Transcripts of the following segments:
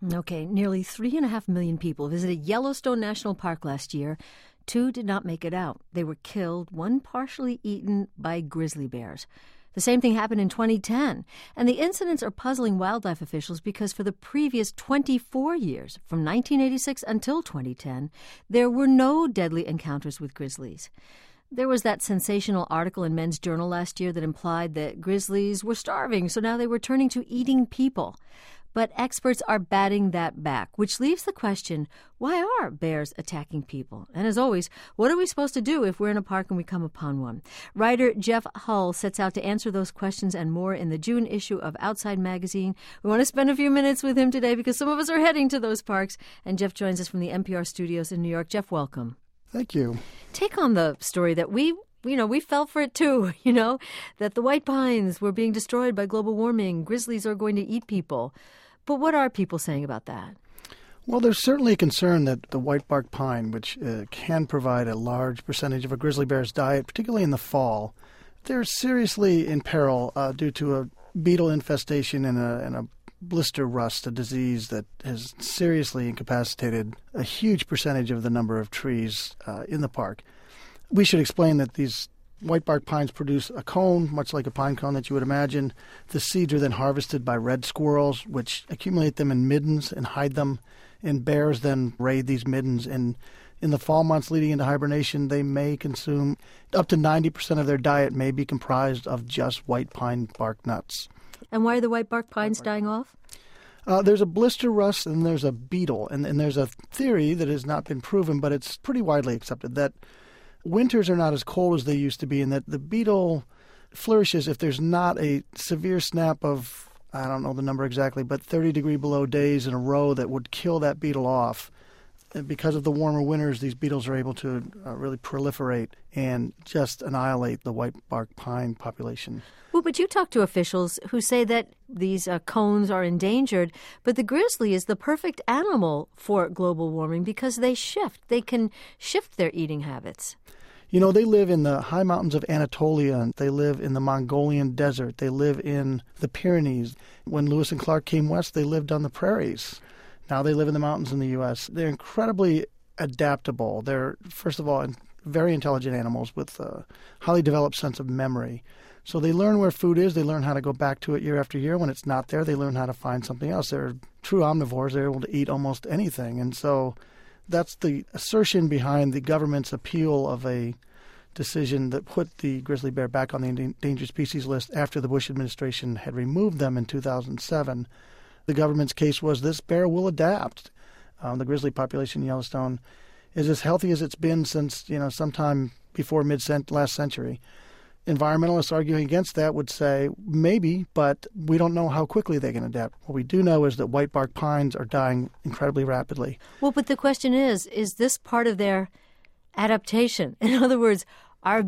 Okay, nearly 3.5 million people visited Yellowstone National Park last year. 2 did not make it out. They were killed, 1 partially eaten by grizzly bears. The same thing happened in 2010. And the incidents are puzzling wildlife officials because for the previous 24 years, from 1986 until 2010, there were no deadly encounters with grizzlies. There was that sensational article in Men's Journal last year that implied that grizzlies were starving, so now they were turning to eating people. But experts are batting that back, which leaves the question, why are bears attacking people? And as always, what are we supposed to do if we're in a park and we come upon one? Writer Jeff Hull sets out to answer those questions and more in the June issue of Outside Magazine. We want to spend a few minutes with him today because some of us are heading to those parks. And Jeff joins us from the NPR studios in New York. Jeff, welcome. Thank you. Take on the story that we fell for it too, that the white pines were being destroyed by global warming. Grizzlies are going to eat people. But what are people saying about that? Well, there's certainly a concern that the whitebark pine, which can provide a large percentage of a grizzly bear's diet, particularly in the fall, they're seriously in peril due to a beetle infestation and a blister rust, a disease that has seriously incapacitated a huge percentage of the number of trees in the park. We should explain that these whitebark pines produce a cone, much like a pine cone that you would imagine. The seeds are then harvested by red squirrels, which accumulate them in middens and hide them. And bears then raid these middens. And in the fall months leading into hibernation, they may consume up to 90% of their diet may be comprised of just white pine bark nuts. And why are the whitebark pines dying off? There's a blister rust and there's a beetle. And there's a theory that has not been proven, but it's pretty widely accepted, that winters are not as cold as they used to be, and that the beetle flourishes if there's not a severe snap of, I don't know the number exactly, but 30 degree below days in a row that would kill that beetle off. And because of the warmer winters, these beetles are able to really proliferate and just annihilate the whitebark pine population. Well, but you talk to officials who say that these cones are endangered, but the grizzly is the perfect animal for global warming because they shift. They can shift their eating habits. They live in the high mountains of Anatolia. They live in the Mongolian desert. They live in the Pyrenees. When Lewis and Clark came west, they lived on the prairies. Now they live in the mountains in the U.S. They're incredibly adaptable. They're, first of all, very intelligent animals with a highly developed sense of memory. So they learn where food is. They learn how to go back to it year after year. When it's not there, they learn how to find something else. They're true omnivores. They're able to eat almost anything. And so that's the assertion behind the government's appeal of a decision that put the grizzly bear back on the endangered species list after the Bush administration had removed them in 2007. The government's case was this bear will adapt. The grizzly population in Yellowstone is as healthy as it's been since, sometime before last century. Environmentalists arguing against that would say maybe, but we don't know how quickly they can adapt. What we do know is that whitebark pines are dying incredibly rapidly. Well, but the question is this part of their adaptation? In other words, are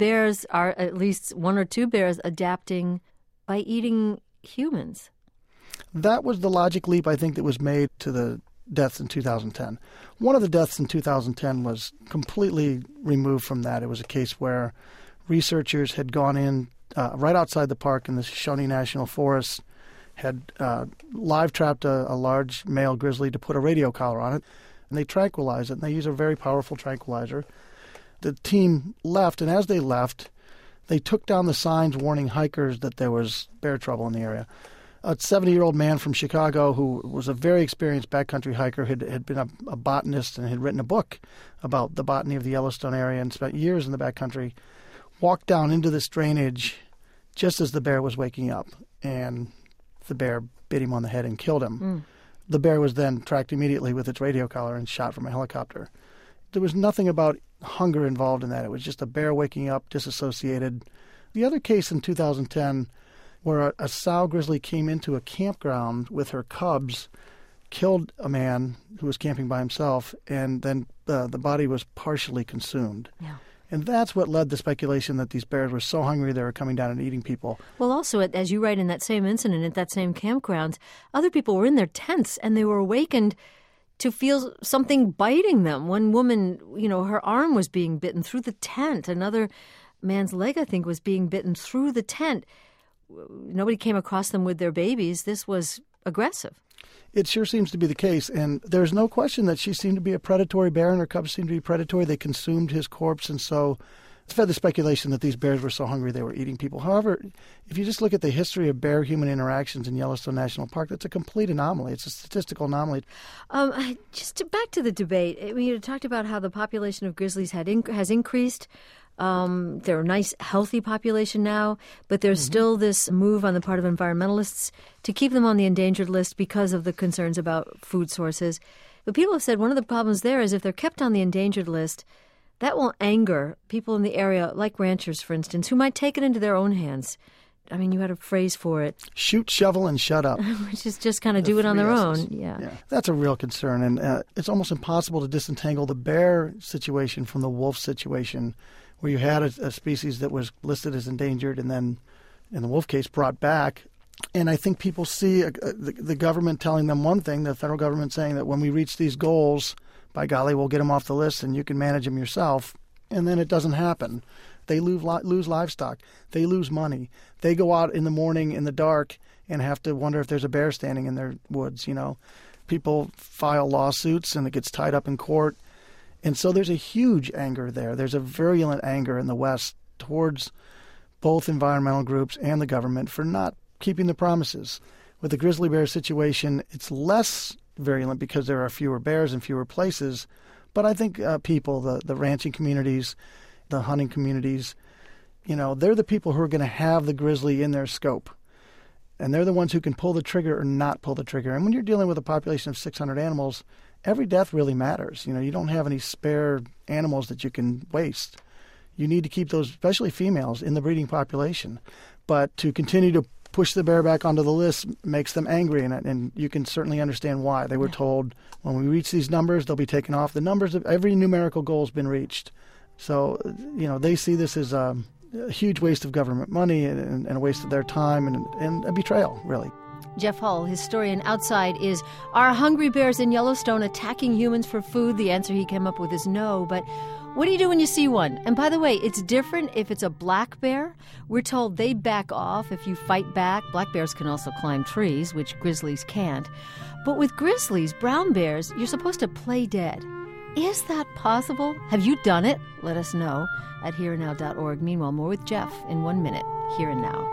at least 1 or 2 bears adapting by eating humans? That was the logic leap, I think, that was made to the deaths in 2010. One of the deaths in 2010 was completely removed from that. It was a case where researchers had gone in right outside the park in the Shoshone National Forest, had live trapped a large male grizzly to put a radio collar on it, and they tranquilized it, and they used a very powerful tranquilizer. The team left, and as they left, they took down the signs warning hikers that there was bear trouble in the area. A 70-year-old man from Chicago who was a very experienced backcountry hiker, had been a botanist and had written a book about the botany of the Yellowstone area and spent years in the backcountry, walked down into this drainage just as the bear was waking up, and the bear bit him on the head and killed him. The bear was then tracked immediately with its radio collar and shot from a helicopter. There was nothing about hunger involved in that. It was just a bear waking up, disassociated. The other case in 2010 where a sow grizzly came into a campground with her cubs, killed a man who was camping by himself, and then the body was partially consumed. Yeah. And that's what led the speculation that these bears were so hungry they were coming down and eating people. Well, also, as you write in that same incident, at that same campground, other people were in their tents and they were awakened to feel something biting them. One woman, her arm was being bitten through the tent. Another man's leg, I think, was being bitten through the tent. Nobody came across them with their babies. This was aggressive. It sure seems to be the case, and there's no question that she seemed to be a predatory bear, and her cubs seemed to be predatory. They consumed his corpse, and so it's fed the speculation that these bears were so hungry they were eating people. However, if you just look at the history of bear-human interactions in Yellowstone National Park, that's a complete anomaly. It's a statistical anomaly. Back to the debate. I mean, you talked about how the population of grizzlies has increased. They're a nice, healthy population now, but there's still this move on the part of environmentalists to keep them on the endangered list because of the concerns about food sources. But people have said one of the problems there is if they're kept on the endangered list, that will anger people in the area, like ranchers, for instance, who might take it into their own hands. I mean, you had a phrase for it. Shoot, shovel, and shut up. Which is just kind of do it on their own. Yeah. That's a real concern, and it's almost impossible to disentangle the bear situation from the wolf situation, where you had a species that was listed as endangered and then, in the wolf case, brought back. And I think people see the government telling them one thing, the federal government saying that when we reach these goals, by golly, we'll get them off the list and you can manage them yourself. And then it doesn't happen. They lose livestock. They lose money. They go out in the morning in the dark and have to wonder if there's a bear standing in their woods, People file lawsuits and it gets tied up in court. And so there's a huge anger there. There's a virulent anger in the West towards both environmental groups and the government for not keeping the promises. With the grizzly bear situation, it's less virulent because there are fewer bears in fewer places. But I think people, the ranching communities, the hunting communities, they're the people who are going to have the grizzly in their scope. And they're the ones who can pull the trigger or not pull the trigger. And when you're dealing with a population of 600 animals, every death really matters. You don't have any spare animals that you can waste. You need to keep those, especially females, in the breeding population. But to continue to push the bear back onto the list makes them angry, and you can certainly understand why. They were told, when we reach these numbers, they'll be taken off. The numbers of every numerical goal has been reached. So, they see this as a huge waste of government money and a waste of their time and a betrayal, really. Jeff Hull, historian outside, is, are hungry bears in Yellowstone attacking humans for food? The answer he came up with is no, but what do you do when you see one? And by the way, it's different if it's a black bear. We're told they back off if you fight back. Black bears can also climb trees, which grizzlies can't. But with grizzlies, brown bears, you're supposed to play dead. Is that possible? Have you done it? Let us know at hereandnow.org. Meanwhile, more with Jeff in 1 minute. Here and Now.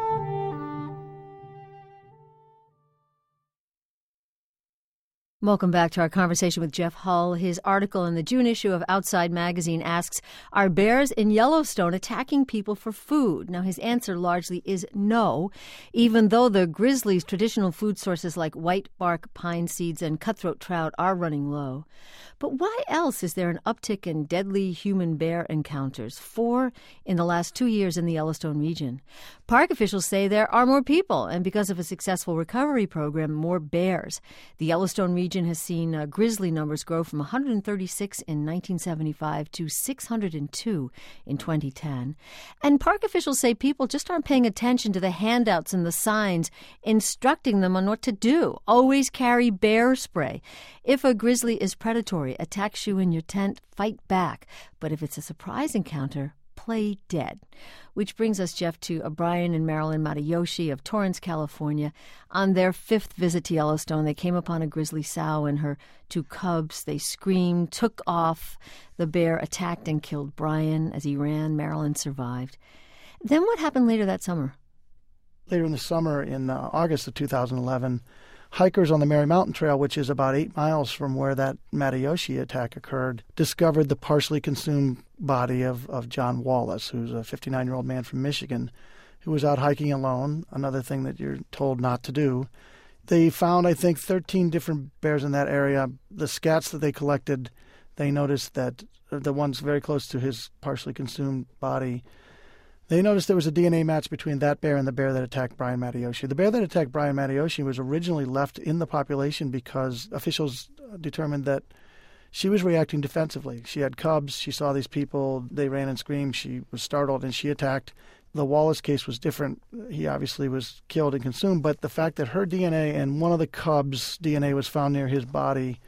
Welcome back to our conversation with Jeff Hull. His article in the June issue of Outside Magazine asks, are bears in Yellowstone attacking people for food? Now, his answer largely is no, even though the grizzlies' traditional food sources like white bark pine seeds and cutthroat trout are running low. But why else is there an uptick in deadly human-bear encounters, 4 in the last 2 years in the Yellowstone region? Park officials say there are more people, and because of a successful recovery program, more bears. The Yellowstone region has seen grizzly numbers grow from 136 in 1975 to 602 in 2010. And park officials say people just aren't paying attention to the handouts and the signs instructing them on what to do. Always carry bear spray. If a grizzly is predatory, attacks you in your tent, fight back. But if it's a surprise encounter, play dead. Which brings us, Jeff, to Brian and Marilyn Matayoshi of Torrance, California. On their 5th visit to Yellowstone, they came upon a grizzly sow and her 2 cubs. They screamed, took off. The bear attacked and killed Brian. As he ran, Marilyn survived. Then what happened later that summer? Later in the summer, in August of 2011, hikers on the Mary Mountain Trail, which is about 8 miles from where that Matayoshi attack occurred, discovered the partially consumed body of John Wallace, who's a 59-year-old man from Michigan who was out hiking alone, another thing that you're told not to do. They found, I think, 13 different bears in that area. The scats that they collected, they noticed that the ones very close to his partially consumed body, they noticed there was a DNA match between that bear and the bear that attacked Brian Matayoshi. The bear that attacked Brian Matayoshi was originally left in the population because officials determined that she was reacting defensively. She had cubs. She saw these people. They ran and screamed. She was startled, and she attacked. The Wallace case was different. He obviously was killed and consumed, but the fact that her DNA and one of the cubs' DNA was found near his body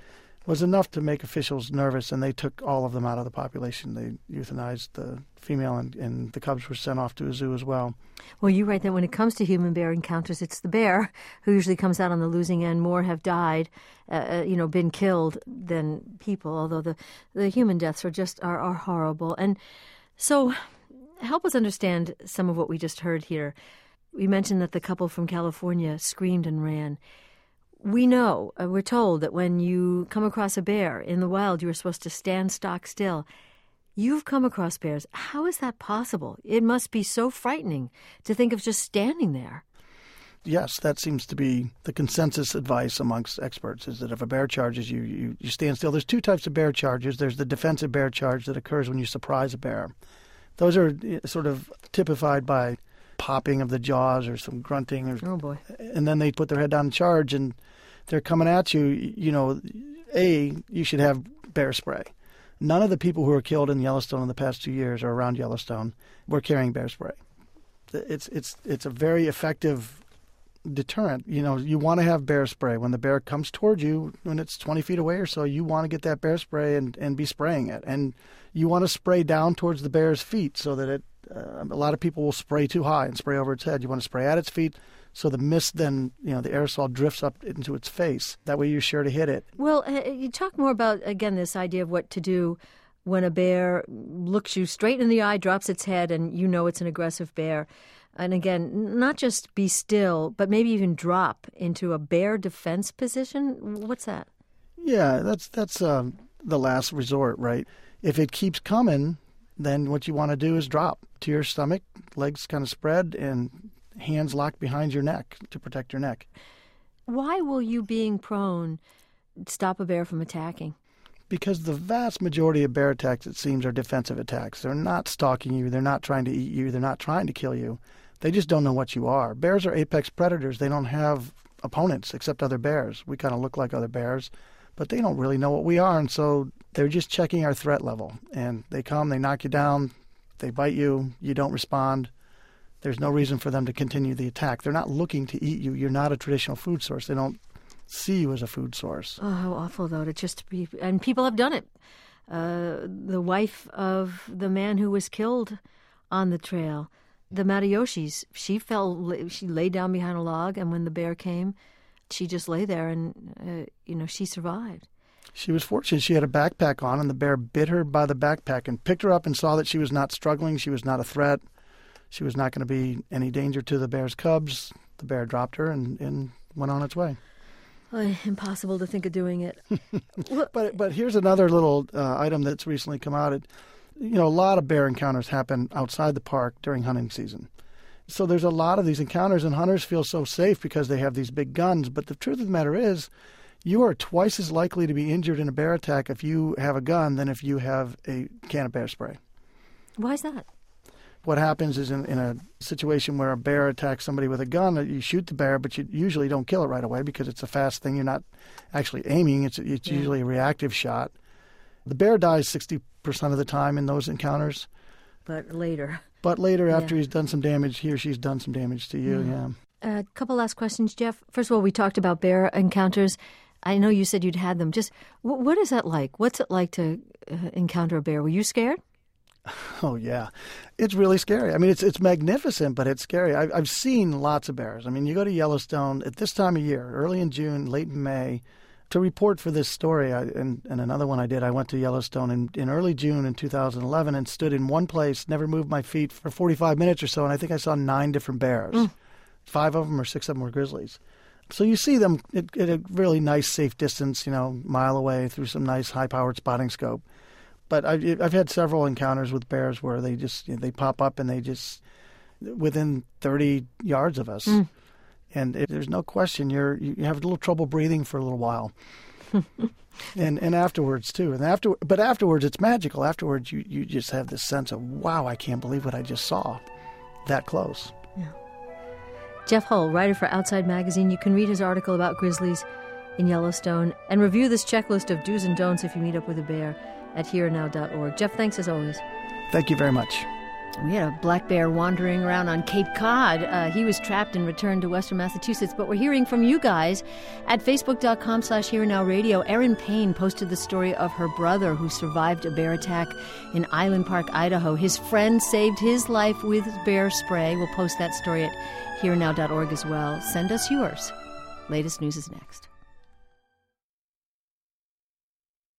was enough to make officials nervous, and they took all of them out of the population. They euthanized the female, and the cubs were sent off to a zoo as well. Well, you're right that when it comes to human-bear encounters, it's the bear who usually comes out on the losing end. More have died, been killed than people, although the human deaths are horrible. And so help us understand some of what we just heard here. We mentioned that the couple from California screamed and ran. We know, we're told that when you come across a bear in the wild, you are supposed to stand stock still. You've come across bears. How is that possible? It must be so frightening to think of just standing there. Yes, that seems to be the consensus advice amongst experts, is that if a bear charges you, you stand still. There's two types of bear charges. There's the defensive bear charge that occurs when you surprise a bear. Those are sort of typified by popping of the jaws or some grunting. Oh, boy. And then they put their head down and charge, and they're coming at you. You should have bear spray. None of the people who were killed in Yellowstone in the past 2 years or around Yellowstone were carrying bear spray. It's a very effective deterrent. You want to have bear spray. When the bear comes towards you, when it's 20 feet away or so, you want to get that bear spray and be spraying it. And you want to spray down towards the bear's feet so that a lot of people will spray too high and spray over its head. You want to spray at its feet so the mist then, the aerosol drifts up into its face. That way you're sure to hit it. Well, you talk more about, again, this idea of what to do when a bear looks you straight in the eye, drops its head, and you know it's an aggressive bear. And again, not just be still, but maybe even drop into a bear defense position. What's that? Yeah, that's the last resort, right? If it keeps coming, then what you want to do is drop to your stomach, legs kind of spread, and hands locked behind your neck to protect your neck. Why will you being prone stop a bear from attacking? Because the vast majority of bear attacks, it seems, are defensive attacks. They're not stalking you. They're not trying to eat you. They're not trying to kill you. They just don't know what you are. Bears are apex predators. They don't have opponents except other bears. We kind of look like other bears, but they don't really know what we are, and so they're just checking our threat level. And they come, they knock you down, they bite you, you don't respond. There's no reason for them to continue the attack. They're not looking to eat you. You're not a traditional food source. They don't see you as a food source. Oh, how awful, though, to just be... And people have done it. The wife of the man who was killed on the trail, the Matayoshis, she lay down behind a log, and when the bear came, she just lay there, and, she survived. She was fortunate. She had a backpack on, and the bear bit her by the backpack and picked her up and saw that she was not struggling. She was not a threat. She was not going to be any danger to the bear's cubs. The bear dropped her and went on its way. Impossible to think of doing it. But here's another little item that's recently come out. A lot of bear encounters happen outside the park during hunting season. So there's a lot of these encounters, and hunters feel so safe because they have these big guns. But the truth of the matter is, you are twice as likely to be injured in a bear attack if you have a gun than if you have a can of bear spray. Why is that? What happens is in a situation where a bear attacks somebody with a gun, you shoot the bear, but you usually don't kill it right away because it's a fast thing. You're not actually aiming. It's usually a reactive shot. The bear dies 60% of the time in those encounters. But later, after he's done some damage, he or she's done some damage to you, yeah. A couple last questions, Jeff. First of all, we talked about bear encounters. I know you said you'd had them. Just what is that like? What's it like to encounter a bear? Were you scared? Oh, yeah. It's really scary. I mean, it's magnificent, but it's scary. I've seen lots of bears. I mean, you go to Yellowstone at this time of year, early in June, late in May, to report for this story, and another one I did, I went to Yellowstone in early June in 2011 and stood in one place, never moved my feet for 45 minutes or so, and I think I saw 9 different bears. 5 of them or 6 of them were grizzlies. So you see them at a really nice, safe distance, mile away through some nice high-powered spotting scope. But I've had several encounters with bears where they just they pop up and they just within 30 yards of us, and there's no question you have a little trouble breathing for a little while, and afterwards too. But afterwards it's magical. Afterwards you just have this sense of wow, I can't believe what I just saw, that close. Yeah. Jeff Hull, writer for Outside Magazine. You can read his article about grizzlies in Yellowstone and review this checklist of do's and don'ts if you meet up with a bear at herenow.org. Jeff, thanks as always. Thank you very much. We had a black bear wandering around on Cape Cod. He was trapped and returned to Western Massachusetts. But we're hearing from you guys at Facebook.com/HereNowRadio. Erin Payne posted the story of her brother who survived a bear attack in Island Park, Idaho. His friend saved his life with bear spray. We'll post that story at HereNow.org as well. Send us yours. Latest news is next.